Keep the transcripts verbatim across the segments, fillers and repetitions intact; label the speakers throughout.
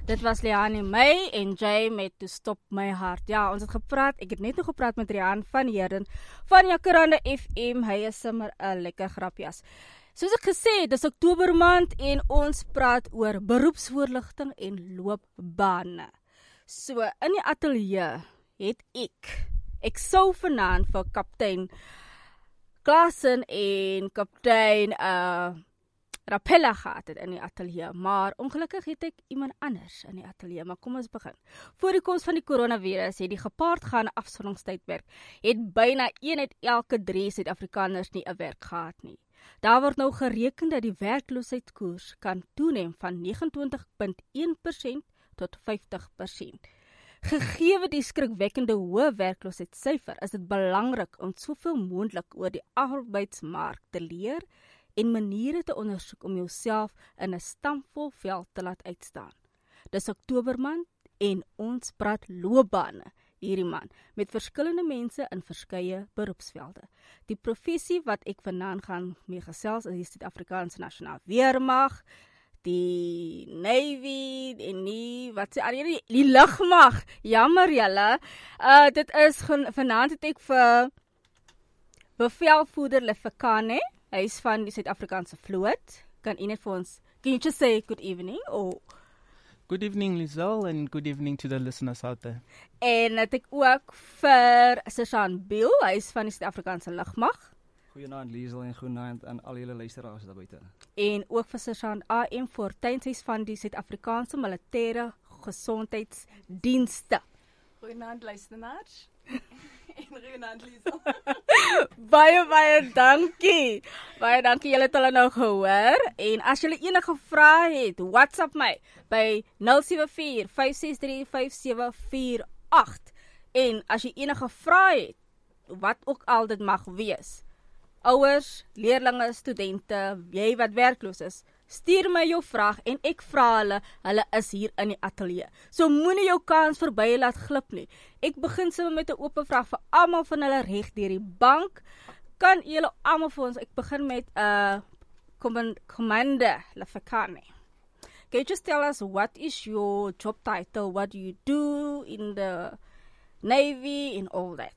Speaker 1: Dit was Liane May en Jay met Toe Stop My Hart. Ja, ons het gepraat, ek het net nog gepraat met Rian van Heerden van Jacaranda F M. Hy is sommer 'n lekker grapjas. Soos ek gesê het, dis Oktober maand en ons praat oor beroepsvoorligting en loopbane. So, in die ateljee het ek, ek sou vanaand vir kaptein Klaasen en kaptein uh, Rapella gehad het in die ateljee, maar ongelukkig het ek iemand anders in die ateljee, maar kom ons begin. Voor die koms van die coronavirus het die gepaardgaande afsonderingstydperk, het byna een uit elke drie Suid-Afrikaners nie 'n werk gehad nie. Daar word nou gereken dat die werkloosheidskoers kan toeneem van negenentwintig komma een persent tot vyftig persent. Gegeewe die skrikwekkende hoë werkloosheidssyfer, is dit belangrik om soveel moontlik oor die arbeidsmark te leer en maniere te ondersoek om jouself in 'n stampvol veld te laat uitstaan. Dis Oktobermaand en ons praat loopbane hierdie maand met verskillende mense in verskeie beroepsvelde. Die professie wat ek vanaand gaan mee gesels is die Suid-Afrikaanse Nasionale Weermag, die Navy en die wat sê al die, die lugmag. Jammer julle. Uh dit is vanaand het ek vir bevelvoerder Lefekane. Hy is van die Suid-Afrikaanse vloot. Kan u net vir ons, can you just say good evening? Or
Speaker 2: Good evening, Lizelle, and good evening to the listeners out there.
Speaker 1: En het ek ook vir Sergeant Bill, hy is van die Suid-Afrikaanse lugmag.
Speaker 3: Goeienaand Liesel en goeienaand aan al julle luisteraars daar buite.
Speaker 1: En ook vir Sergeant A M Fortuin, hy is van die Suid-Afrikaanse Militêre Gesondheidsdienste.
Speaker 4: Goeienaand luisteraars. En goeienaand Liesel.
Speaker 1: Baie baie dankie. Baie dankie, julle het hulle nou gehoor. En as julle enige vrae het, WhatsApp my by nul sewe vier vyf ses drie vyf sewe vier agt. En as jy enige vrae het, wat ook al dit mag wees, ouers, leerlinge, studente, jy wat werkloos is, stuur my jou vraag en ek vra hulle, hulle is hier in die ateljee. So moenie jou kans verby laat glip nie. Ek begin sommer met 'n oop vraag vir almal van hulle reg deur die bank. Kan julle almal vir ons, ek begin met 'n uh, Commander Lefekane. Can you just tell us what is your job title? What do you do in the Navy and all that?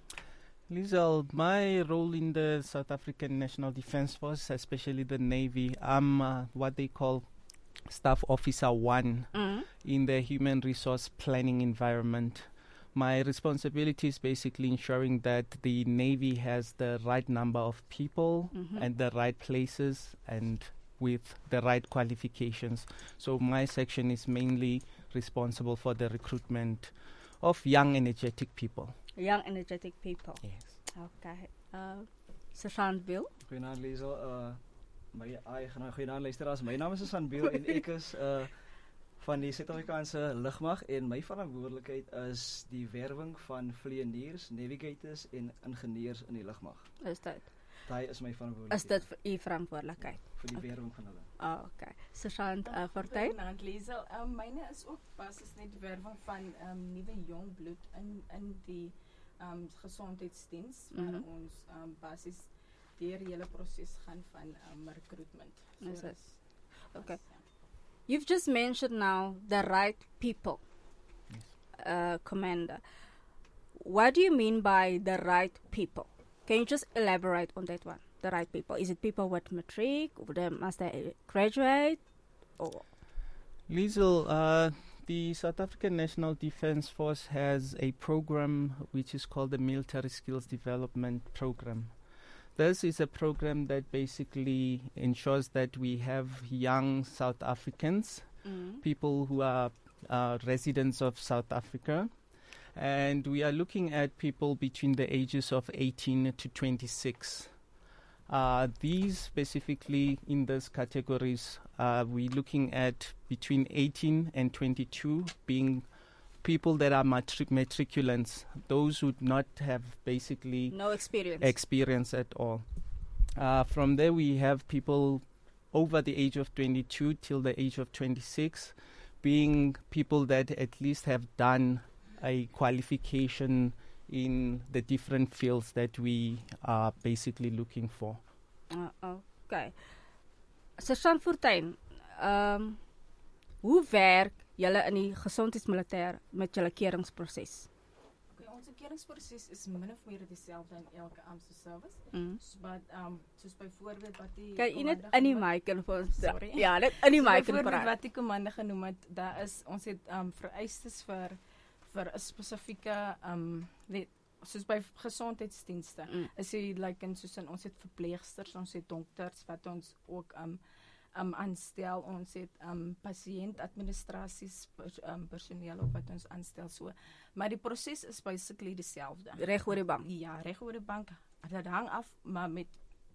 Speaker 2: Lizelle, my role in the South African National Defence Force, especially the Navy, I'm uh, what they call Staff Officer One
Speaker 1: Mm.
Speaker 2: in the Human Resource Planning environment. My responsibility is basically ensuring that the Navy has the right number of people
Speaker 1: Mhm.
Speaker 2: and the right places and with the right qualifications. So my section is mainly responsible for the recruitment of young, energetic people.
Speaker 1: Young energetic people.
Speaker 2: Yes.
Speaker 1: Okay. Uh, Sergeant Bill.
Speaker 3: Goeienaand Liesel, uh my ai goeienaand luisteraars. My naam is Susan Bill en ek is uh van die Suid-Afrikaanse Lugmag en my verantwoordelikheid is die werwing van vlieëniers, navigators en ingenieurs in die lugmag.
Speaker 1: Is dit?
Speaker 3: Daai is my verantwoordelikheid.
Speaker 1: Is dit vir u verantwoordelikheid?
Speaker 3: vir die
Speaker 1: Okay.
Speaker 3: werwing van hulle?
Speaker 1: Oh, okay. Sergeant uh, Fortuin.
Speaker 4: Goeienaand Liesel. Um, myne is ook basis net die werwing van um, nuwe jong bloed in in die um, gesondheidsdiens waar
Speaker 1: Mhm.
Speaker 4: ons um, basis deur die hele proses gaan van um, recruitment.
Speaker 1: Is
Speaker 4: So
Speaker 1: it?
Speaker 4: dis-
Speaker 1: Okay.
Speaker 4: dis, ja.
Speaker 1: You've just mentioned now the right people,
Speaker 2: Yes.
Speaker 1: uh, Commander. What do you mean by the right people? Can you just elaborate on that one? The right people. Is it people with matric, or they, must they graduate, or
Speaker 2: Liesel, uh, the South African National Defence Force has a program which is called the Military Skills Development Program. This is a program that basically ensures that we have young South Africans,
Speaker 1: mm.
Speaker 2: people who are uh, residents of South Africa, and we are looking at people between the ages of eighteen to twenty-six. Uh, these specifically in these categories, uh, we're looking at between eighteen and twenty-two being people that are matric- matriculants, those who do not have basically
Speaker 1: no experience?
Speaker 2: experience at all. Uh, from there, we have people over the age of twenty-two till the age of twenty-six, being people that at least have done a qualification in the different fields that we are basically looking for.
Speaker 1: Uh, okay. Sergeant Fortuin, um, hoe werk julle in die gesondheidsmilitêr met julle keuringsproses?
Speaker 4: Okay, ons keringsproses is min of meer dieselfde in elke Armed Service.
Speaker 1: Mm.
Speaker 4: So, but um soos byvoorbeeld wat die
Speaker 1: Kan jy net
Speaker 4: komanda
Speaker 1: in die
Speaker 4: genoem het-
Speaker 1: mic en vir ons
Speaker 4: Sorry.
Speaker 1: ja, net in die
Speaker 4: So
Speaker 1: mic en
Speaker 4: byvoorbeeld
Speaker 1: praat.
Speaker 4: wat die komande genoem het, daar is ons het um vereistes vir vir 'n spesifieke um let, soos by gesondheidsdienste.
Speaker 1: Mm.
Speaker 4: Is jy like in soos in ons het verpleegsters, ons het dokters wat ons ook um um aanstel, ons het um pasiëntadministrasies pers, um personeel ook wat ons aanstel so. Maar die proses is basically dieselfde.
Speaker 1: Reg oor die bank.
Speaker 4: Ja, reg oor die bank. Dit hang af, maar met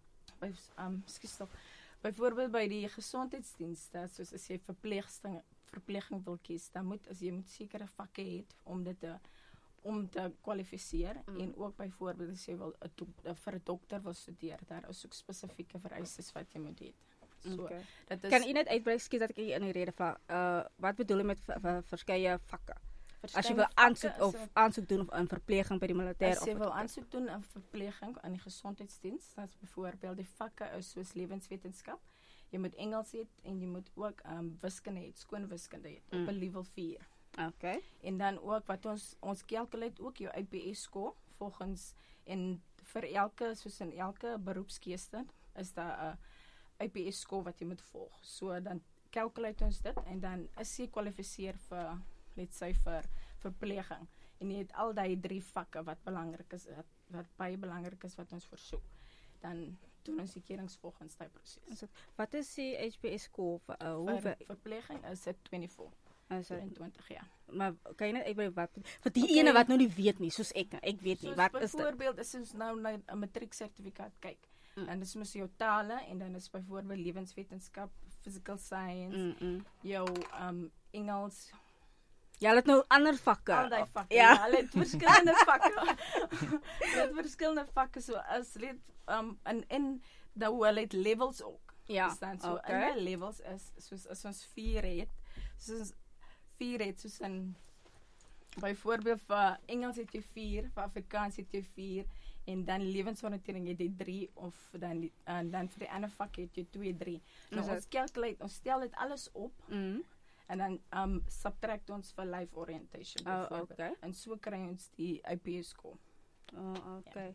Speaker 4: by um skus tog. Byvoorbeeld by die gesondheidsdienste, soos as jy verpleegster verpleging wil kies, dan moet as jy moet sekere vakke hê om dit te om te kwalifiseer
Speaker 1: Mm.
Speaker 4: en ook byvoorbeeld as jy wil 'n dok- vir 'n dokter wil studeer, daar is ook spesifieke vereistes wat jy moet hê. So,
Speaker 1: Okay.
Speaker 4: dit is
Speaker 1: Kan u net uitbrei, skiet dat ek u in die rede vra. Uh wat bedoel jy met v- v- verskeie vakke? As jy
Speaker 4: verskeie
Speaker 1: wil
Speaker 4: vakke
Speaker 1: aansoek
Speaker 4: is
Speaker 1: of
Speaker 4: er-
Speaker 1: aansoek doen of 'n verpleging by die militêr
Speaker 4: As
Speaker 1: of
Speaker 4: jy wil
Speaker 1: wat-
Speaker 4: aansoek doen aan verpleging aan die gesondheidsdiens, dan is byvoorbeeld die vakke is soos lewenswetenskap. Jy moet Engels hê en jy moet ook um, wiskunde hê, skoon wiskunde hê
Speaker 1: Mm.
Speaker 4: op 'n level vier.
Speaker 1: Okay.
Speaker 4: En dan ook wat ons ons calculate ook jou I P S score volgens en vir elke soos in elke beroepskeuse is daar 'n I P S score wat jy moet volg. So dan calculate ons dit en dan is jy kwalifiseer vir let's say vir verpleging. En jy het al daai drie vakke wat belangrik is wat, wat baie belangrik is wat ons versoek. Dan doen ons die keurings volgens daai proses.
Speaker 1: Is dit- Wat is die H B S score vir uh, hoe
Speaker 4: Vir
Speaker 1: ver-
Speaker 4: verpleging is dit vyf
Speaker 1: is dit-
Speaker 4: vyf ja.
Speaker 1: maar kan jy net uitbrei wat vir die
Speaker 4: Okay.
Speaker 1: ene wat nou nie weet nie, soos ek, ek weet nie,
Speaker 4: Soos
Speaker 1: wat is dit?
Speaker 4: byvoorbeeld is ons nou na 'n matrieksertifikaat kyk.
Speaker 1: Mm.
Speaker 4: En dis mos jou tale en dan is byvoorbeeld lewenswetenskap, physical science,
Speaker 1: Mm -mm.
Speaker 4: jou um Engels,
Speaker 1: Jy het nou ander vakke.
Speaker 4: al daai vakke.
Speaker 1: Ja.
Speaker 4: Ja, hulle het verskillende vakke. Hulle het verskillende vakke so as lid um en in nou hulle het levels ook.
Speaker 1: Ja,
Speaker 4: Verstaan? So
Speaker 1: okay.
Speaker 4: in daai levels is soos as ons vier het, soos ons vier het soos in byvoorbeeld vir Engels het jy vier, vir Afrikaans het jy vier en dan lewensoriëntering het jy drie of dan die- en dan vir die ander vak het jy twee, drie. Nou
Speaker 1: Is
Speaker 4: ons calculate, ons stel dit alles op
Speaker 1: Mm.
Speaker 4: en dan um subtract ons vir life orientation
Speaker 1: Oh,
Speaker 4: byvoorbeeld.
Speaker 1: okay.
Speaker 4: En so kry ons die I P S score.
Speaker 1: Oh, okay.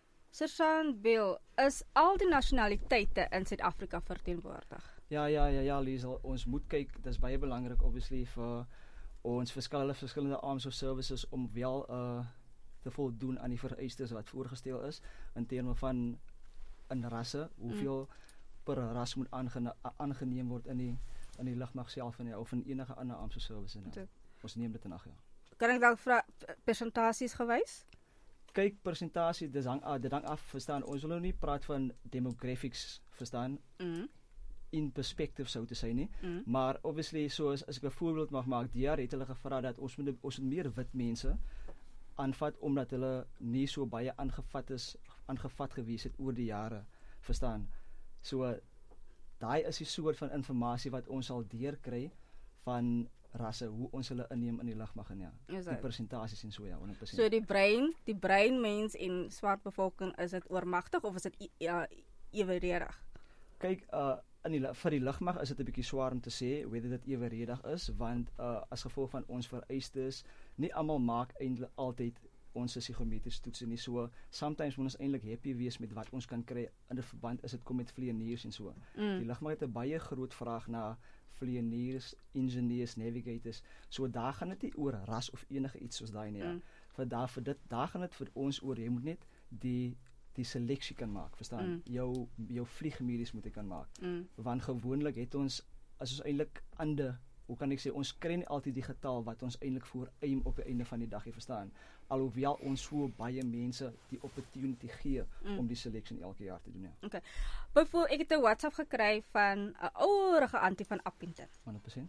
Speaker 1: Sergeant Bill, is al die nasionaliteite in Suid-Afrika verteenwoordig?
Speaker 3: Ja, ja, ja, ja, Liesel, ons moet kyk, dis baie belangrik obviously vir ons verskillende verskillende arms of services om wel uh te voldoen aan die vereistes wat voorgestel is in terme van in rasse, hoeveel mm. per ras moet aangene aangeneem word in die in die lugmag self en of in enige ander arms of service en
Speaker 1: So.
Speaker 3: ons neem dit in ag, ja.
Speaker 1: Kan ek dalk vra persentasies gewys?
Speaker 3: Kyk, persentasie, dis hang af, dit hang af, verstaan, ons wil nou nie praat van demographics, verstaan,
Speaker 1: Mm.
Speaker 3: in perspective sou te sê nie,
Speaker 1: Mm.
Speaker 3: maar obviously soos as ek 'n voorbeeld mag maak, D R het hulle gevra dat ons moet ons moet meer wit mense aanvat omdat hulle nie so baie aangevat is aangevat gewees het oor die jare, verstaan. So daai is die soort van inligting wat ons sal deurkry van rasse, hoe ons hulle inneem in die lugmag en ja.
Speaker 1: Is
Speaker 3: Die
Speaker 1: dit?
Speaker 3: persentasies en so ja, honderd persent.
Speaker 1: So die brein, die breinmens en swart bevolking, is dit oormagtig of is dit e- ja, evenredig?
Speaker 3: Kyk, uh in die lu- vir die lugmag is dit 'n bietjie swaar om te sê whether dit evenredig is, want uh as gevolg van ons vereistes, nie almal maak eintlik altyd ons psigometriese toetse nie. So sometimes moet ons eintlik happy wees met wat ons kan kry in 'n verband as dit kom met vlieëniers en so.
Speaker 1: Mm.
Speaker 3: Die lugmag het 'n baie groot vraag na vlieëniers, ingenieurs, navigators. So daar gaan dit nie oor ras of enige iets soos daai nie. Ja.
Speaker 1: Mm.
Speaker 3: Vir daar vir dit daar gaan dit vir ons oor jy moet net die die seleksie kan maak, verstaan?
Speaker 1: Mm.
Speaker 3: Jou jou vliegmedies moet jy kan maak.
Speaker 1: Mm.
Speaker 3: Want gewoonlik het ons as ons eintlik ander, hoe kan ek sê, ons kry nie altyd die getal wat ons eintlik voor aim op die einde van die dag, jy verstaan. Alhoewel ons so baie mense die opportunity gee
Speaker 1: Mm.
Speaker 3: om die selection elke jaar te doen, ja.
Speaker 1: Byvoorbeeld, ek het 'n WhatsApp gekry van 'n ouerige antie van Appington.
Speaker 3: honderd persent.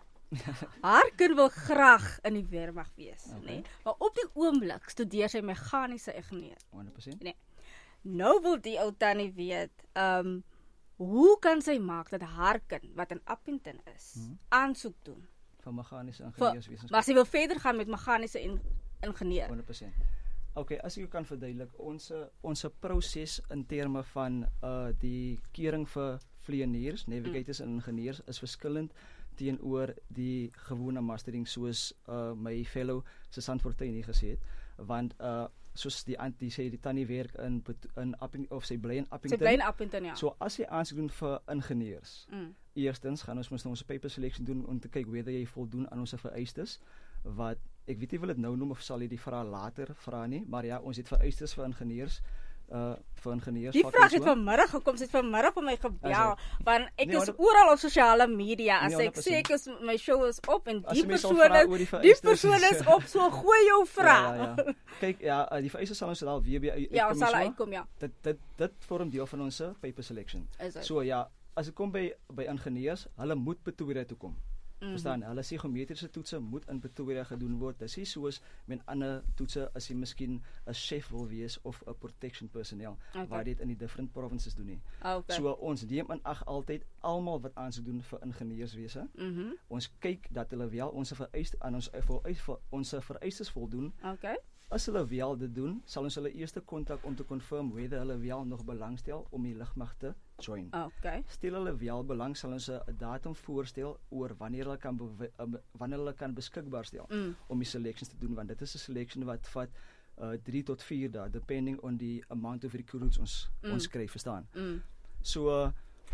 Speaker 1: Haar kind wil graag in die weermag wees,
Speaker 3: Okay.
Speaker 1: nê? Maar op die oomblik studeer sy meganiese ingenieur.
Speaker 3: honderd persent.
Speaker 1: Nou wil die ou tannie weet, ehm um, hoe kan sy maak dat haar kind wat in Appington is,
Speaker 3: Mhm.
Speaker 1: aansoek doen?
Speaker 3: Van meganiese ingenieurswetenskap.
Speaker 1: Maar sy wil verder gaan met meganiese in, ingenieur.
Speaker 3: honderd persent. Okay, as ek jou kan verduidelik, ons ons proses in terme van uh die keuring vir vlieëniers, navigators en ingenieurs is verskillend teenoor die gewone mastering soos uh, my fellow Susan Fortuin hier gesê het, want uh, soos die antie sê die tannie werk in in Apping, of sy bly in Appington.
Speaker 1: Sy bly in Appington, ja.
Speaker 3: So as jy aansoek doen vir ingenieurs,
Speaker 1: Mm.
Speaker 3: eerstens gaan ons mos nou ons paper selection doen om te kyk whether jy voldoen aan ons vereistes, wat ek weet nie wil dit nou noem of sal jy die vraag later vra nie, maar ja, ons het vereistes vir ingenieurs. Uh, vir ingenieurs.
Speaker 1: Die vraag het vanmiddag gekom, sy het vanmiddag vir my gebel, want ek
Speaker 3: nee,
Speaker 1: is
Speaker 3: dat,
Speaker 1: oral op sosiale media, as
Speaker 3: nee,
Speaker 1: ek sê ek is, my show is op, en die persoon is, die, die persoon is op, so gooi jou vraag.
Speaker 3: Ja, ja, ja. Kyk, ja, die vereistes sal ons al weer by uitkom.
Speaker 1: Ja, ons sal uitkom, ja.
Speaker 3: Dit, dit, dit vorm deel van ons paper selection. So ja, as ek kom by, by ingenieurs, hulle moet Pretoria toe kom. Mm-hmm. Verstaan, hulle psigometriese toetse moet in Pretoria gedoen word. Dis nie soos met ander toetse as jy miskien 'n chef wil wees of 'n protection personnel, okay, waar dit in die different provinces doen nie.
Speaker 1: Okay.
Speaker 3: So ons neem in ag altyd almal wat aansoek doen vir ingenieurswese.
Speaker 1: Mm-hmm.
Speaker 3: Ons kyk dat hulle wel ons vereis aan ons vereis ons vereistes voldoen.
Speaker 1: Okay.
Speaker 3: As hulle wel dit doen, sal ons hulle eerste kontak om te confirm whether hulle wel nog belangstel om die lugmag te join.
Speaker 1: Okay.
Speaker 3: Stel hulle wel belang, sal ons 'n datum voorstel oor wanneer hulle kan wanneer hulle kan beskikbaar stel mm. om die selections te doen, want dit is 'n selection wat vat uh, drie tot vier dae depending on die amount of recruits ons mm. ons kry, verstaan.
Speaker 1: Mm.
Speaker 3: So uh,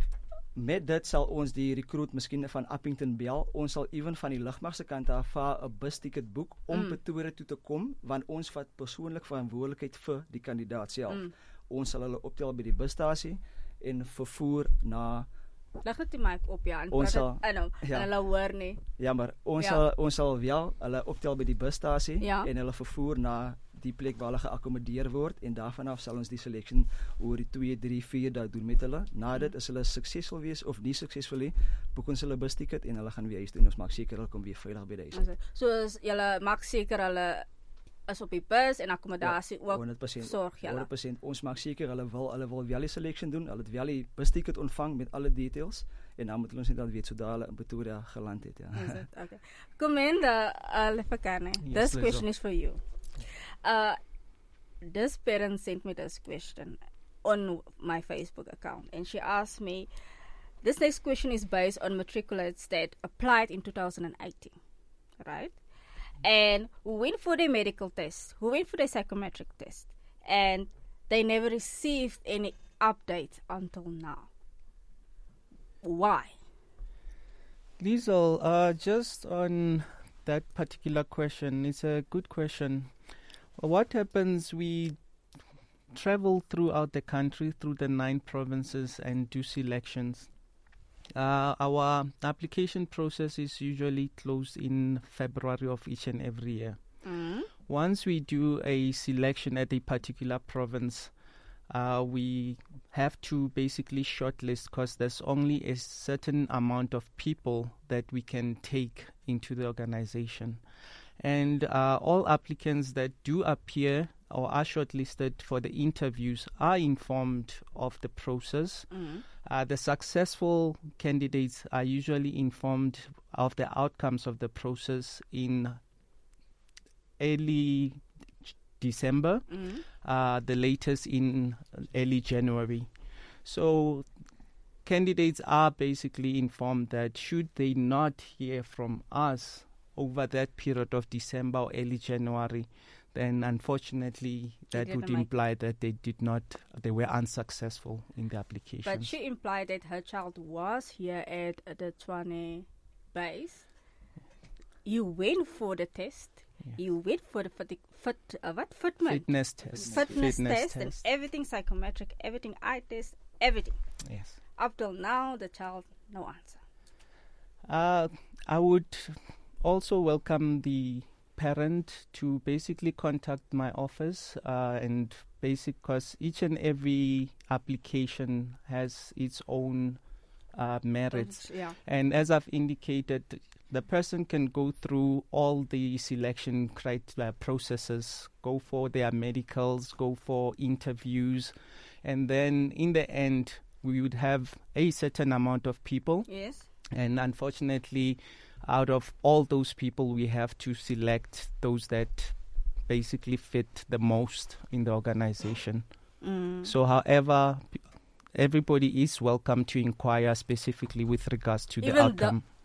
Speaker 3: met dit sal ons die recruit miskien van Appington bel. Ons sal ewen van die lugmag se kant af 'n busticket boek om mm. Pretoria toe te kom, want ons vat persoonlik verantwoordelikheid vir die kandidaat self. Mm. Ons sal hulle optel by die busstasie en vervoer na.
Speaker 1: Leg net die mic op, ja, en
Speaker 3: ons
Speaker 1: praat
Speaker 3: sal,
Speaker 1: dit, I know,
Speaker 3: ja,
Speaker 1: en hulle hoor nie.
Speaker 3: Ja, maar ons
Speaker 1: ja.
Speaker 3: sal ons sal wel hulle optel by die busstasie
Speaker 1: ja.
Speaker 3: en hulle vervoer na die plek waar hulle geakkommodeer word, en daarvan af sal ons die selection oor die twee, drie, vier dae doen met hulle. Na dit is hulle suksesvol wees of nie suksesvol nie, boek ons hulle busticket en hulle gaan weer huis toe en ons maak seker hulle kom weer veilig by die huis.
Speaker 1: So as julle maak seker hulle is op die bus en akkommodasie
Speaker 3: ja,
Speaker 1: ook
Speaker 3: honderd persent,
Speaker 1: sorg julle.
Speaker 3: honderd persent Ons maak seker hulle wil hulle wil wel die selection doen, hulle het wel die busticket ontvang met alle details, en dan moet hulle ons net al weet sodra hulle in Pretoria geland het, ja.
Speaker 1: Is it? Okay. Commander uh, Lefakane,
Speaker 2: yes,
Speaker 1: this question is for you. Uh, this parent sent me this question on my Facebook account, and she asked me, this next question is based on matriculates that applied in two thousand eighteen, right? And who went for the medical test, who went for the psychometric test, and they never received any update until now. Why?
Speaker 2: Liesel, uh, just on that particular question, it's a good question. What happens, we travel throughout the country, through the nine provinces, and do selections. Uh, our application process is usually closed in February of each and every year.
Speaker 1: Mm.
Speaker 2: Once we do a selection at a particular province, uh, we have to basically shortlist, because there's only a certain amount of people that we can take into the organization. And uh, all applicants that do appear or are shortlisted for the interviews are informed of the process.
Speaker 1: Mm.
Speaker 2: Uh, the successful candidates are usually informed of the outcomes of the process in early December,
Speaker 1: Mm.
Speaker 2: uh, the latest in early January. So candidates are basically informed that should they not hear from us over that period of December or early January, then unfortunately that would imply that they did not, they were unsuccessful in the application.
Speaker 1: But she implied that her child was here at the Tshwane base. You went for the test. Yeah. You went for the fit, fit uh, what fitment?
Speaker 2: Fitness test.
Speaker 1: Fitness,
Speaker 2: Fitness
Speaker 1: test,
Speaker 2: test
Speaker 1: and everything psychometric, everything eye test, everything.
Speaker 2: Yes.
Speaker 1: Up till now, the child no answer.
Speaker 2: Uh, I would also welcome the parent to basically contact my office uh, and basic, because each and every application has its own uh, merits.
Speaker 1: Yeah.
Speaker 2: And as I've indicated, the person can go through all the selection criteria processes, go for their medicals, go for interviews, and then in the end, we would have a certain amount of people.
Speaker 1: Yes.
Speaker 2: And unfortunately, out of all those people, we have to select those that basically fit the most in the organization.
Speaker 1: Mm.
Speaker 2: So, however, everybody is welcome to inquire specifically with regards to
Speaker 1: even
Speaker 2: the outcome.
Speaker 1: The,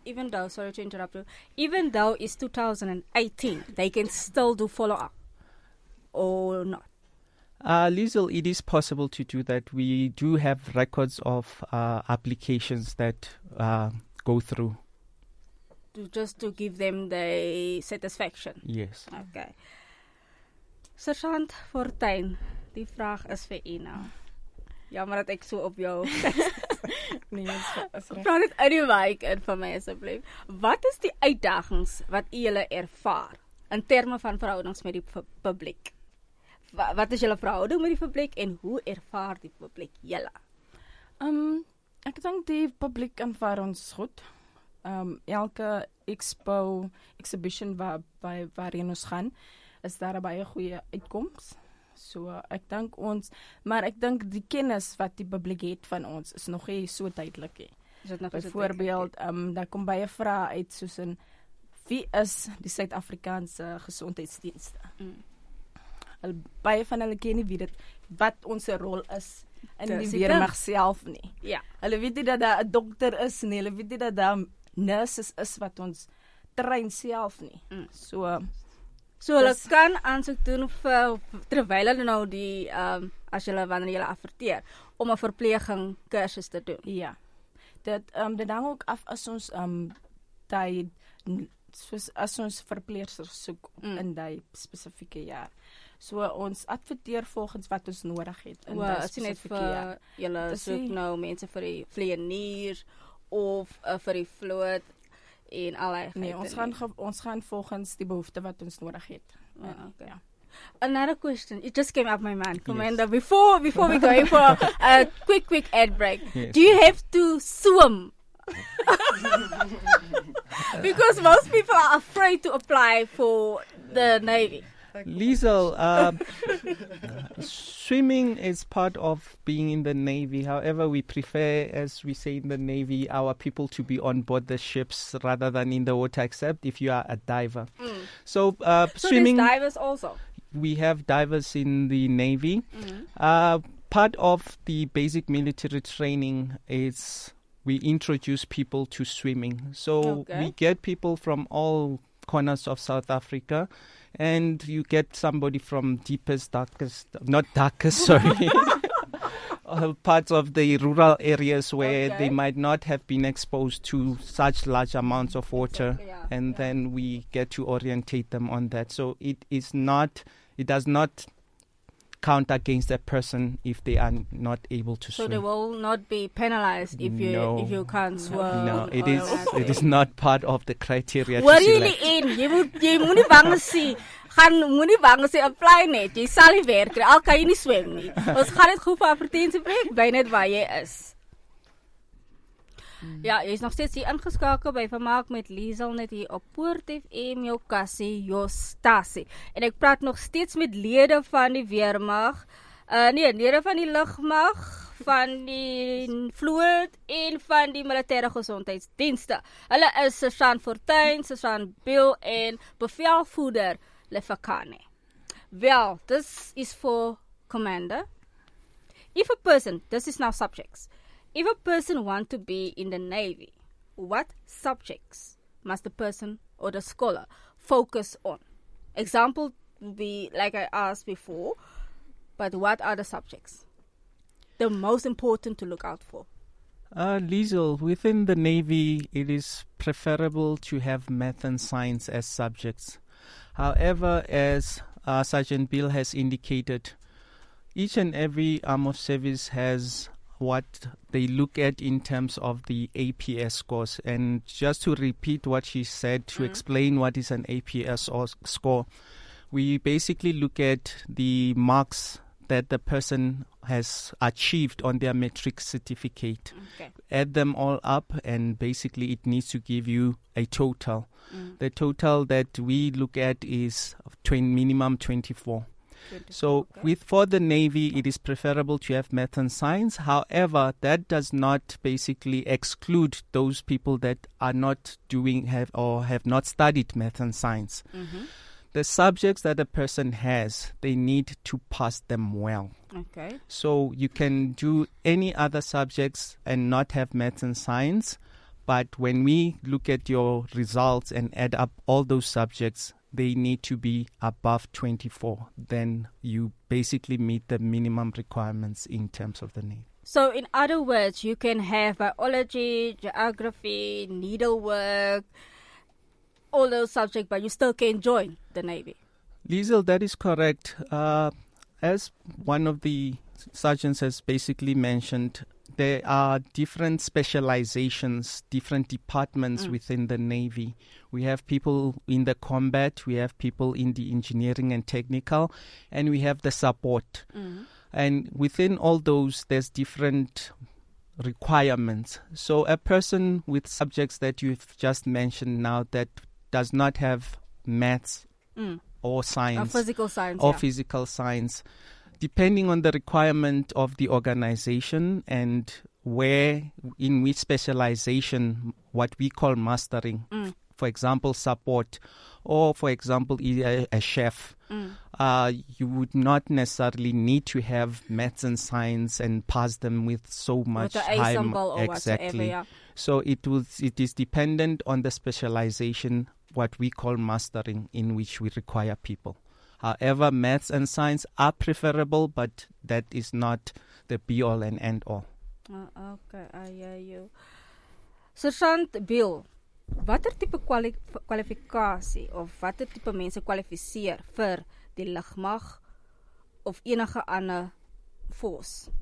Speaker 1: even though, sorry to interrupt you, even though it's two thousand eighteen, they can still do follow-up or not?
Speaker 2: Uh, Liesel, it is possible to do that. We do have records of uh, applications that uh, go through.
Speaker 1: To just to give them the satisfaction?
Speaker 2: Yes.
Speaker 1: Okay. Sergeant Fortuin, die vraag is vir u nou. Jammer dat ek so op jou
Speaker 4: Nee, is reg.
Speaker 1: praat dit uit die mic in vir my asseblief. Wat is die uitdagings wat u julle ervaar in terme van verhoudings met die pu- publiek? Wa- Wat is julle verhouding met die publiek en hoe ervaar die publiek julle?
Speaker 4: Um, ek dink die publiek aanvaar ons goed. Um, elke expo, exhibition waar, waar, waarin ons gaan, is daar 'n baie goeie uitkoms. So ek dink ons, maar ek dink die kennis wat die publiek het van ons is nog nie so duidelik nie.
Speaker 1: Is dit nog
Speaker 4: Byvoorbeeld, um, daar kom baie vrae uit soos in wie is die Suid-Afrikaanse gesondheidsdienste?
Speaker 1: Mm.
Speaker 4: Al baie van hulle ken nie wie dit wat ons rol is in
Speaker 1: Dis
Speaker 4: die
Speaker 1: die
Speaker 4: weermag self nie.
Speaker 1: Ja.
Speaker 4: Hulle weet nie dat daar 'n dokter is nie, hulle weet nie dat daar nurses is wat ons train self nie.
Speaker 1: Mm.
Speaker 4: So
Speaker 1: So hulle
Speaker 4: Dis-
Speaker 1: kan aansoek doen vir terwyl hulle nou die ehm um, as hulle wanneer hulle adverteer om 'n verpleging kursus te doen.
Speaker 4: ja. Dit ehm um, dit hang ook af as ons ehm um, daai soos as ons verpleegsters soek
Speaker 1: Mm.
Speaker 4: in daai spesifieke jaar. So ons adverteer volgens wat ons nodig het in
Speaker 1: O,
Speaker 4: daai
Speaker 1: is nie net
Speaker 4: spesifieke
Speaker 1: vir
Speaker 4: jaar.
Speaker 1: julle
Speaker 4: Dis
Speaker 1: soek
Speaker 4: nie-
Speaker 1: nou mense vir die vleienier of uh, vir die vloot en allerlei.
Speaker 4: Nee, ons gaan ge, ons gaan volgens die behoefte wat ons nodig het.
Speaker 1: Oh,
Speaker 4: En,
Speaker 1: okay.
Speaker 4: Ja.
Speaker 1: Another question. It just came up my mind, Commander.
Speaker 2: Yes.
Speaker 1: Before before we go for a quick quick ad break,
Speaker 2: Yes.
Speaker 1: do you have to swim? Because most people are afraid to apply for the Navy.
Speaker 2: Liesel, uh, swimming is part of being in the Navy. However, we prefer, as we say in the Navy, our people to be on board the ships rather than in the water, except if you are a diver.
Speaker 1: Mm.
Speaker 2: So, uh,
Speaker 1: So
Speaker 2: swimming,
Speaker 1: there's divers also.
Speaker 2: we have divers in the Navy.
Speaker 1: Mm.
Speaker 2: Uh, part of the basic military training is we introduce people to swimming. So
Speaker 1: Okay.
Speaker 2: we get people from all corners of South Africa, and you get somebody from deepest, darkest, not darkest, sorry, uh, parts of the rural areas where
Speaker 1: Okay.
Speaker 2: they might not have been exposed to such large amounts of water,
Speaker 1: Yeah,
Speaker 2: and
Speaker 1: yeah.
Speaker 2: then we get to orientate them on that. So it is not, it does not count against a person if they are not able to
Speaker 1: So
Speaker 2: swim.
Speaker 1: they will not be penalized if you
Speaker 2: No.
Speaker 1: if you can't swim.
Speaker 2: No, it
Speaker 1: or
Speaker 2: is
Speaker 1: nothing.
Speaker 2: it is not part of the criteria to
Speaker 1: Hoor jullie
Speaker 2: select.
Speaker 1: in, jy moet jy moenie bang sê, gaan moenie bang sê apply net. Jy sal nie werk kry al kan jy nie swem nie. Ons gaan dit goed vir advertensie breek, bly net waar jy is. Ja, jy is nog steeds hier ingeskakel by Vermaak met Liesel net hier op Poort F M, jou kassie, jou stasie. En ek praat nog steeds met lede van die weermag, uh nee, lede van die lugmag, van die vloot en van die militêre gesondheidsdienste. Hulle is Sergeant Fortuin, Sergeant Bill en bevelvoerder Lefakane. Well, this is for Commander. If a person, this is now subjects. If a person want to be in the Navy, what subjects must the person or the scholar focus on? Example would be like I asked before, but what are the subjects? The most important to look out for.
Speaker 2: Uh, Liesel, within the Navy, it is preferable to have math and science as subjects. However, as uh, Sergeant Bill has indicated, each and every arm of service has what they look at in terms of the A P S scores. And just to repeat what she said, to
Speaker 1: Mm.
Speaker 2: explain what is an A P S or score, we basically look at the marks that the person has achieved on their matric certificate.
Speaker 1: Okay.
Speaker 2: Add them all up, and basically it needs to give you a total.
Speaker 1: Mm.
Speaker 2: The total that we look at is twenty, minimum twenty-four. So
Speaker 1: Okay.
Speaker 2: with for the Navy, it is preferable to have math and science. However, that does not basically exclude those people that are not doing have or have not studied math and science.
Speaker 1: Mhm.
Speaker 2: The subjects that a person has, they need to pass them well.
Speaker 1: Okay.
Speaker 2: So you can do any other subjects and not have math and science, But when we look at your results and add up all those subjects, they need to be above twenty-four. Then you basically meet the minimum requirements in terms of the Navy.
Speaker 1: So in other words, you can have biology, geography, needlework, all those subjects, but you still can join the Navy.
Speaker 2: Liesel, that is correct. Uh, as one of the sergeants has basically mentioned, there are different specializations, different departments mm. within the Navy. We have people in the combat, we have people in the engineering and technical, and we have the support. Mm. And within all those, there's different requirements. So a person with subjects that you've just mentioned now that does not have maths mm. or science,
Speaker 1: or physical science,
Speaker 2: or
Speaker 1: yeah.
Speaker 2: physical science, depending on the requirement of the organization and where, in which specialization, what we call mastering, mm. for example, support, or for example, a, a chef, mm. uh, you would not necessarily need to have maths and science and pass them with so much
Speaker 1: with the
Speaker 2: high
Speaker 1: A symbol or
Speaker 2: exactly.
Speaker 1: whatsoever, yeah.
Speaker 2: So it was, it is dependent on the specialization, what we call mastering, in which we require people. However, maths and science are preferable, but that is not the be-all and end-all.
Speaker 1: Uh, okay, I hear you. Sergeant Bill, watter tipe kwali- kwalifikasie of watter tipe mense kwalifiseer vir die lugmag of enige ander force?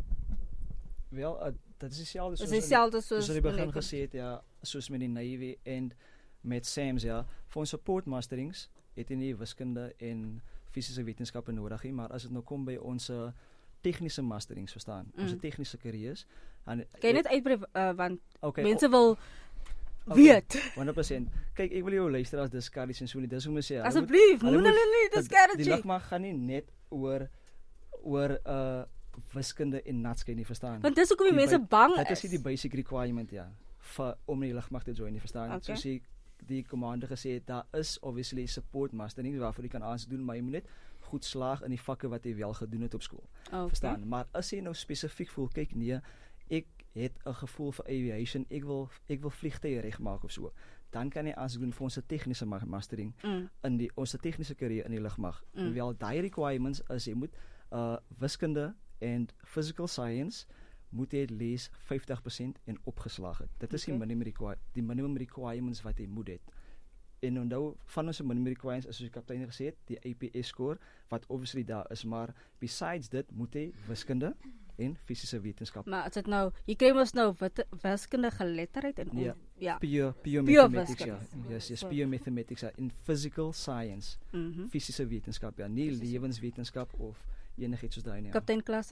Speaker 3: Wel, uh, dit is dieselfde soos,
Speaker 1: is dieselfde
Speaker 3: soos,
Speaker 1: soos
Speaker 3: soos die begin gesê het, ja, soos met die Navy en met SAMS, ja. Vir ons support masterings het jy nie wiskunde en fisiese wetenskappe nodig nie, maar as dit nou kom by ons tegniese masterings, verstaan, mm. ons tegniese karriers.
Speaker 1: Kan jy net uitbrei, uh, want
Speaker 3: okay,
Speaker 1: mense wil
Speaker 3: okay,
Speaker 1: weet.
Speaker 3: honderd persent. Kyk, ek wil jou luister as discourage en so nie, dis hoe my sê.
Speaker 1: Asseblief, moet hulle nie discourage.
Speaker 3: Die lugmag gaan nie net oor oor uh, wiskunde en natskei nie, verstaan.
Speaker 1: Want dis hoekom die mense bang is.
Speaker 3: Dit is die basic requirement, ja, vir, om die lugmag te join, nie, verstaan.
Speaker 1: Okay.
Speaker 3: Soos die, die commander gesê het, daar is obviously support mastering waarvoor jy kan aandoen, maar jy moet net goed slaag in die vakke wat jy wel gedoen het op skool.
Speaker 1: Okay.
Speaker 3: Verstaan? Maar as jy nou spesifiek voel, kyk nee, ek het 'n gevoel vir aviation, ek wil ek wil vliegtye regmaak of so, dan kan jy aandoen vir ons tegniese mastering mm. in die ons tegniese karier in die lugmag. Mm. Wel, daai requirements is jy moet uh wiskunde en physical science moet jy lees vyftig persent en opgeslaag het. Dit is okay. die minimum require, die minimum requirements wat jy moet het. En onthou van ons minimum requirements is soos die kaptein gesê het, die A P S score wat obviously daar is, maar besides dit moet jy wiskunde en fisiese wetenskap.
Speaker 1: Maar as dit nou, jy kry mos nou wat wiskunde geletterdheid en
Speaker 3: ja,
Speaker 1: ja.
Speaker 3: pure pure,
Speaker 1: pure
Speaker 3: mathematics ja. Yes, yes, pure mathematics ja. In physical science. Mm -hmm. Fisiese wetenskap ja, nie lewenswetenskap of enigiets soos daai nie.
Speaker 1: Kaptein Klassen?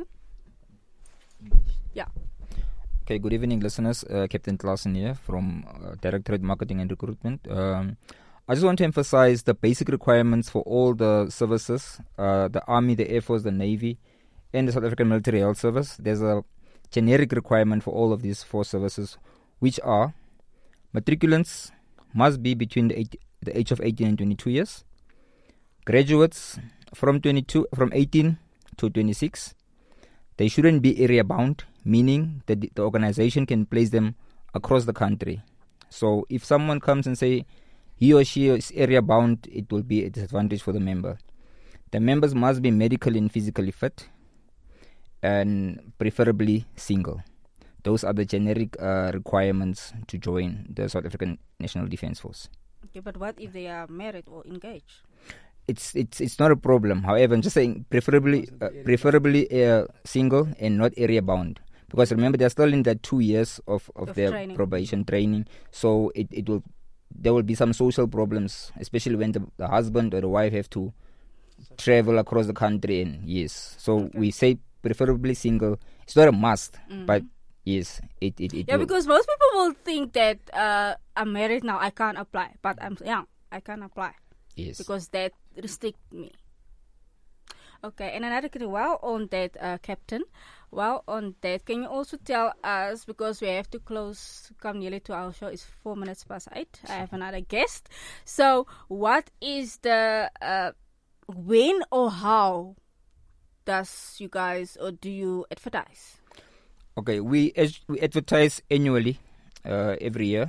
Speaker 1: Ja.
Speaker 5: Okay, good evening, listeners. Uh, Captain Klassen here from uh, Directorate Marketing and Recruitment. Um, I just want to emphasize the basic requirements for all the services, uh, the Army, the Air Force, the Navy, and the South African Military Health Service. There's a generic requirement for all of these four services, which are matriculants must be between the, eight, the age of eighteen and twenty-two years, graduates from twenty-two, from eighteen to twenty-six. They shouldn't be area bound, meaning that the organization can place them across the country. So if someone comes and say he or she is area bound, it will be a disadvantage for the member. The members must be medically and physically fit and preferably single. Those are the generic uh, requirements to join the South African National Defence Force.
Speaker 1: Okay, but what if they are married or engaged?
Speaker 5: It's it's it's not a problem. However, I'm just saying preferably uh, preferably uh, single and not area bound, because remember they're still in that two years of, of, of their training. probation training. So it, it will there will be some social problems, especially when the, the husband or the wife have to travel across the country. And yes, so okay. we say preferably single. It's not a must, mm-hmm. but yes, it it, it
Speaker 1: yeah.
Speaker 5: will.
Speaker 1: Because most people will think that uh, I'm married now, I can't apply, but I'm young, I can apply.
Speaker 5: Yes.
Speaker 1: Because that restrict me. Okay, and another question, well on that, uh, Captain, well on that, can you also tell us, because we have to close, come nearly to our show, it's four minutes past eight, I have another guest. So, what is the, uh, when or how does you guys, or do you advertise?
Speaker 5: Okay, we, we advertise annually, uh, every year.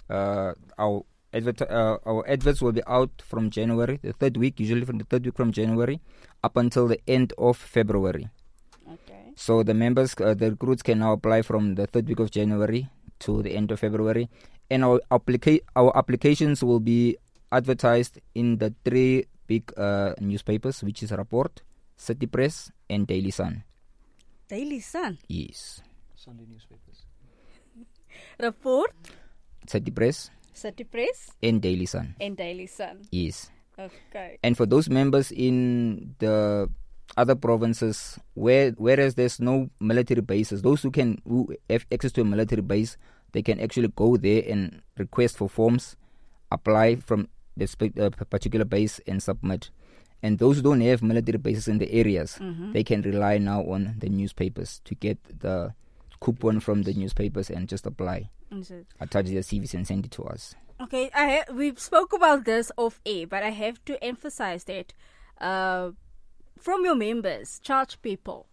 Speaker 5: Uh, our advert uh, our adverts will be out from January, the third week, usually from the third week from January, up until the end of February.
Speaker 1: Okay.
Speaker 5: So the members, uh, the recruits can now apply from the third week of January to the end of February, and our applica- our applications will be advertised in the three big uh, newspapers, which is Rapport, City Press, and Daily Sun.
Speaker 1: Daily Sun.
Speaker 5: Yes.
Speaker 3: Sunday newspapers.
Speaker 1: Rapport,
Speaker 5: City Press
Speaker 1: City Press,
Speaker 5: and Daily Sun.
Speaker 1: and Daily Sun.
Speaker 5: Yes.
Speaker 1: Okay.
Speaker 5: And for those members in the other provinces where whereas there's no military bases, those who can who have access to a military base, they can actually go there and request for forms, apply from the spe- uh, particular base and submit. And those who don't have military bases in the areas,
Speaker 1: Mm-hmm.
Speaker 5: they can rely now on the newspapers to get the coupon from the newspapers and just apply,
Speaker 1: Is it?
Speaker 5: attach their C Vs and send it to us.
Speaker 1: Okay, I ha- we spoke about this off air, but I have to emphasize that uh, from your members, charge people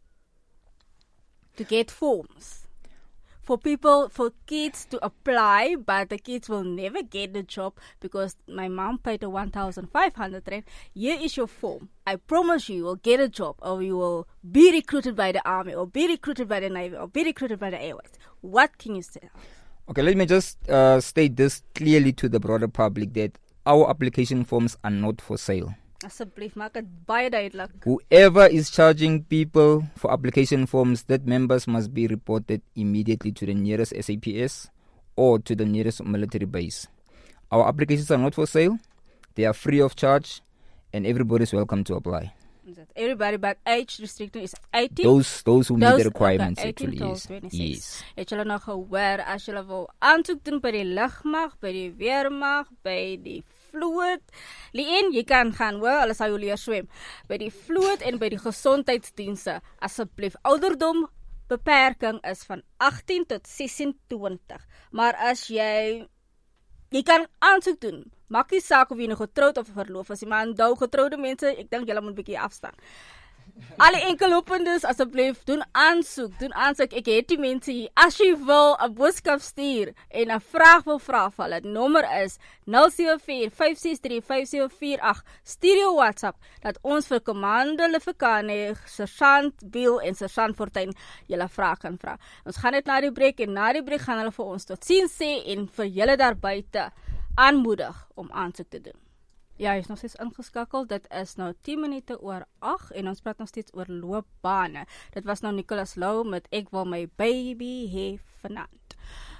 Speaker 1: to get forms. For people, for kids to apply, but the kids will never get the job because my mom paid the one thousand five hundred rand. Here is your form. I promise you, you will get a job, or you will be recruited by the army, or be recruited by the navy, or be recruited by the airways. What can you say?
Speaker 5: Okay, let me just uh, state this clearly to the broader public that our application forms are not for sale.
Speaker 1: Asseblief, maak dit baie duidelik.
Speaker 5: Whoever is charging people for application forms, that members must be reported immediately to the nearest S A P S or to the nearest military base. Our applications are not for sale. They are free of charge, and everybody is welcome to apply.
Speaker 1: Everybody, but age restriction is eighteen.
Speaker 5: Those those who meet
Speaker 1: Those-
Speaker 5: the requirements
Speaker 1: okay,
Speaker 5: actually,
Speaker 1: eighteen
Speaker 5: yes.
Speaker 1: tot twenty-six.
Speaker 5: Yes.
Speaker 1: Het julle nog gehoor as julle wil aansoek doen by die lugmag, by die weermag, by die vloot? Lien, jy kan gaan hoor, hulle sal jou leer swem. By die vloot en by die gesondheidsdienste, asseblief. Ouderdom beperking is van agtien tot sesentwintig. Maar as jy jy kan aansoek doen. Maak nie saak of jy nou getroud of verloof is, maar onthou getroude mense, ek dink julle moet 'n bietjie afstaan. Alle enkelopendes, asseblief, doen aansoek, doen aansoek. Ek het die mense hier. As jy wil 'n boodskap stuur en 'n vraag wil vra vir hulle, nommer is nul sewe vier vyf ses drie vyf sewe vier agt. Stuur jou WhatsApp dat ons vir Komando Lefekane, Sergeant Bill en Sergeant Fortuin julle vrae kan vra. Ons gaan net na die breek en na die breek gaan hulle vir ons totsiens sê en vir julle daar buite aanmoedig om aansoek te doen. Ja, hy is nog steeds ingeskakel. Dit is nou tien minute oor agt en ons praat nog steeds oor loopbane. Dit was nou Nicholas Lou met Ek wil my baby hê vanaand.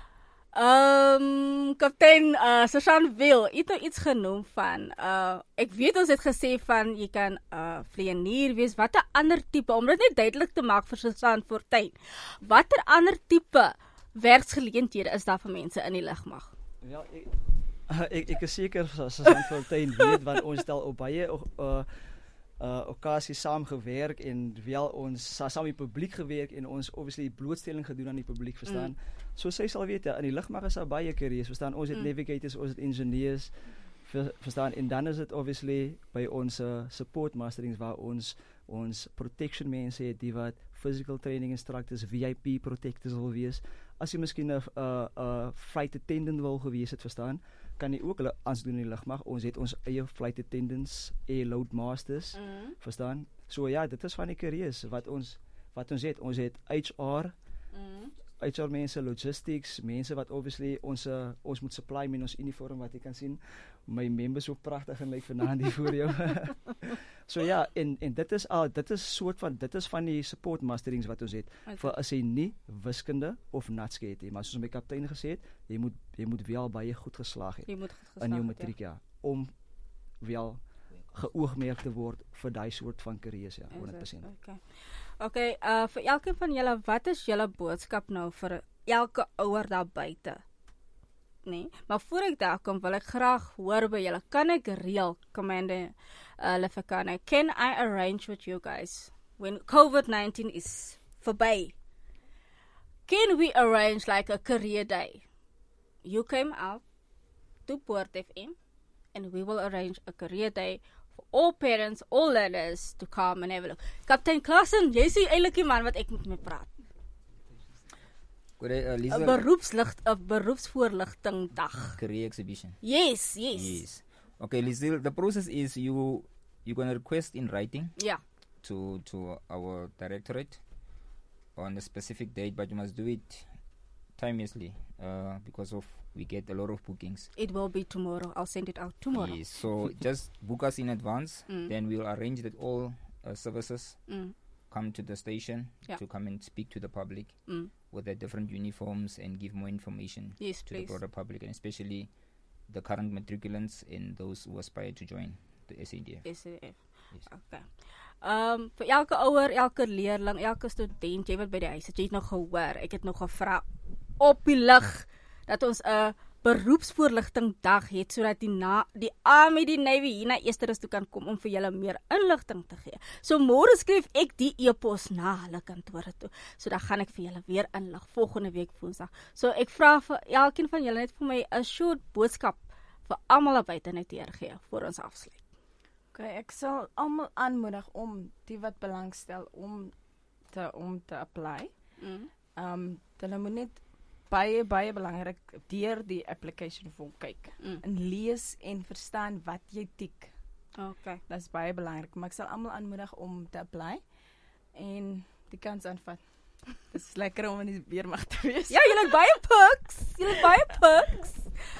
Speaker 1: Ehm, um, kaptein uh, Sergeant Will, het nou iets genoem van uh ek weet ons het gesê van jy kan uh vlieënier wees. Watter ander tipe, om dit net duidelik te maak vir Sergeant Fortuin. Watter ander tipe werksgeleenthede is daar vir mense in die lugmag?
Speaker 3: Ja, ek ek ek is seker Sergeant Fortuin weet want ons stel op baie uh uh okasies saam gewerk en wel ons sa, saam met die publiek gewerk en ons obviously blootstelling gedoen aan die publiek, verstaan. Mm. So sy sal weet ja, in die lugmag is daar baie careers, verstaan. Ons het mm. navigators, ons het engineers, ver, verstaan. En dan is dit obviously by ons uh, support masterings waar ons ons protection mense het die wat physical training instructors, V I P protectors wil wees. As jy miskien 'n 'n 'n flight attendant wil gewees het, verstaan, kan jy ook hulle aansoek doen in die lugmag. Ons het ons eie flight attendants, air load masters, mm. verstaan. So ja, dit is van die careers wat ons wat ons het. Ons het H R, mm. H R mense, logistics, mense wat obviously ons uh, ons moet supply met ons uniform wat jy kan sien. My members so pragtig en lyk vanaand hier voor jou. So ja, en en dit is al dit is soort van dit is van die support masterings wat ons het. Okay. Vir as jy nie wiskunde of natske het nie, maar soos my kaptein gesê het, jy moet jy moet wel baie goed geslaag het.
Speaker 1: Jy moet goed geslaag
Speaker 3: in jou matriek ja, om wel geoogmerk te word vir daai soort van careers ja, honderd persent.
Speaker 1: Okay. Okay, uh vir elkeen van julle, wat is julle boodskap nou vir elke ouer daar buite? Nee, maar voor ek daar kom, wil ek graag hoor by julle. Kan ek reël, Commander uh, Lefekane, can I arrange with you guys when COVID nineteen is verby? Can we arrange like a career day? You came out to Port F M and we will arrange a career day for all parents, all learners to come and have a look. Kaptein Klassen, jy is eintlik die man wat ek moet mee praat.
Speaker 5: Good day, uh,
Speaker 1: 'n
Speaker 5: Liesel,
Speaker 1: beroepslig 'n beroepsvoorligting dag.
Speaker 5: career exhibition.
Speaker 1: Yes, yes.
Speaker 5: Yes. Okay, Liesel, the process is you you're gonna request in writing
Speaker 1: Ja.
Speaker 5: to to our directorate on a specific date, but you must do it timelessly uh, because of we get a lot of bookings.
Speaker 1: It will be tomorrow. I'll send it out tomorrow.
Speaker 5: Yes, so just book us in advance.
Speaker 1: Mm.
Speaker 5: Then we'll arrange that all uh, services
Speaker 1: Mm.
Speaker 5: come to the station
Speaker 1: Yeah.
Speaker 5: to come and speak to the public
Speaker 1: Mm.
Speaker 5: with their different uniforms and give more information
Speaker 1: Yes,
Speaker 5: to the
Speaker 1: please.
Speaker 5: broader public, and especially the current matriculants and those who aspire to join the S A D F.
Speaker 1: S A F.
Speaker 5: Yes.
Speaker 1: Okay. Um vir elke ouer, elke leerling, elke student, jy wat by die huis sit, jy het nog gehoor, ek het nog gevra op die lig dat ons 'n beroepsvoorligting dag het sodat die na die Army, die Navy hier na Esterus toe kan kom om vir julle meer inligting te gee. So môre skryf ek die e-pos na hulle kantore toe. So dan gaan ek vir julle weer inlig volgende week Woensdag. So ek vra vir elkeen van julle net vir my 'n short boodskap vir almal daar buite net hier gee voor ons afsluit.
Speaker 4: Okay, ek sal almal aanmoedig om die wat belangstel om te om te apply.
Speaker 1: Mm.
Speaker 4: Um hulle moet net baie baie belangrik deur die application form kyk
Speaker 1: Mm.
Speaker 4: en lees en verstaan wat jy tik.
Speaker 1: Okay.
Speaker 4: Dit is baie belangrik, maar ek sal almal aanmoedig om te apply en die kans aanvat. Dit is lekker om in die weermag te wees.
Speaker 1: Ja, julle het baie perks. Julle het baie perks.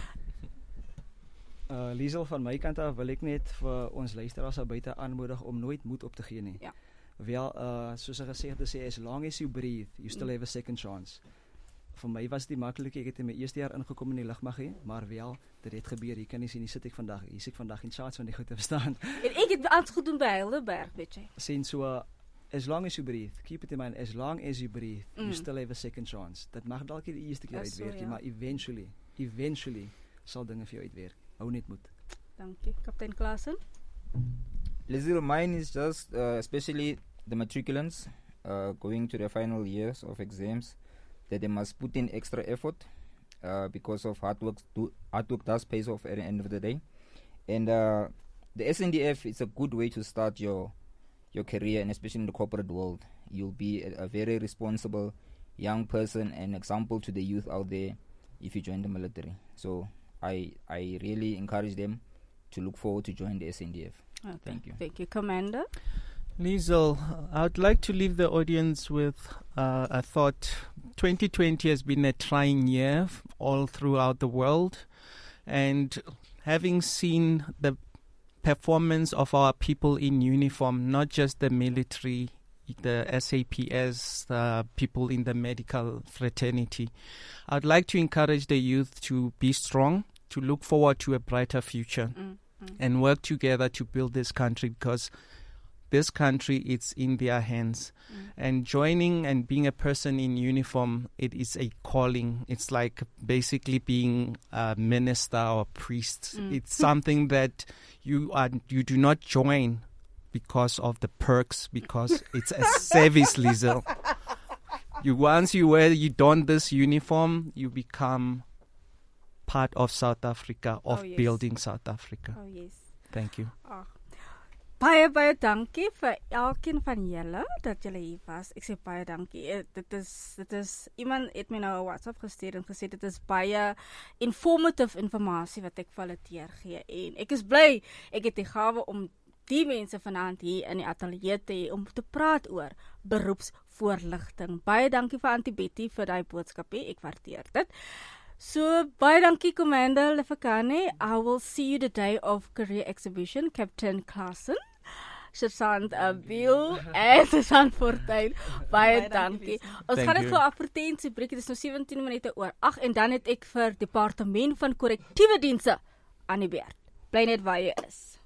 Speaker 3: Uh Liesel, van my kant af wil ek net vir ons luisteraars daar buite aanmoedig om nooit moed op te gee nie.
Speaker 1: Ja.
Speaker 3: Wel, uh soos 'n gesegde sê, as long as you breathe, you still
Speaker 1: Mm.
Speaker 3: have a second chance. Vir my was dit maklik, ek het in my eerste jaar ingekom in die lugmag hier, maar wel, dit het gebeur. Jy kan nie sien, hier sit ek vandag. Hier sit ek vandag in charts van die goed te verstaan.
Speaker 1: En ek het alles goed doen by Heidelberg, weet jy.
Speaker 3: Sien so, uh, as long as you breathe, keep it in mind, as long as you breathe,
Speaker 1: Mm.
Speaker 3: you still have a second chance. Dit mag dalk nie die eerste keer
Speaker 1: Dis so,
Speaker 3: uitwerk nie,
Speaker 1: ja.
Speaker 3: maar eventually, eventually sal dinge vir jou uitwerk. Hou net moed.
Speaker 1: Dankie, Kaptein Klaasen.
Speaker 5: Liesel, mine is just uh, especially the matriculants uh, going to their final years of exams, that they must put in extra effort uh, because of hard work. Do, hard work does pay off at the end of the day, and uh, the S N D F is a good way to start your your career, and especially in the corporate world, you'll be a, a very responsible young person, an example to the youth out there if you join the military. So I I really encourage them to look forward to join the S N D F.
Speaker 1: Okay.
Speaker 5: Thank you.
Speaker 1: Thank you, Commander.
Speaker 2: Liesel, I would like to leave the audience with uh, a thought. twenty twenty has been a trying year f- all throughout the world, and having seen the performance of our people in uniform, not just the military, the S A P S, the people in the medical fraternity, I'd like to encourage the youth to be strong, to look forward to a brighter future,
Speaker 1: Mm, mm.
Speaker 2: and work together to build this country, because this country, it's in their hands.
Speaker 1: Mm.
Speaker 2: And joining and being a person in uniform, it is a calling. It's like basically being a minister or priest.
Speaker 1: Mm.
Speaker 2: It's something that you are you do not join because of the perks, because it's a service, Liesel. You once you wear you don this uniform, you become part of South Africa, of
Speaker 1: Oh, yes.
Speaker 2: building South Africa.
Speaker 1: Oh yes.
Speaker 2: Thank you.
Speaker 1: Ag. Baie baie dankie vir elkeen van julle dat julle hier was. Ek sê baie dankie. Eh, Dit is dit is iemand het my nou 'n WhatsApp gestuur en gesê dit is baie informative inligting wat ek vir hulle teergee en ek is bly ek het die gawe om die mense vanaand hier in die ateljee te hê om te praat oor beroepsvoorligting. Baie dankie vir Auntie Betty vir daai boodskapie. Ek waardeer dit. So, baie dankie, Commander Lefakane. I will see you the day of career exhibition, Captain Klaasen, Sergeant Abiel en Sergeant Fortuin. Baie
Speaker 4: Baie
Speaker 1: dankie.
Speaker 4: dankie,
Speaker 1: Ons
Speaker 2: Thank
Speaker 1: gaan dit
Speaker 2: you.
Speaker 1: vir advertensie breek. Dit is nou sewentien minute oor agt en dan het ek vir Departement van Korrektiewe Dienste aan die beurt. Bly net waar jy is.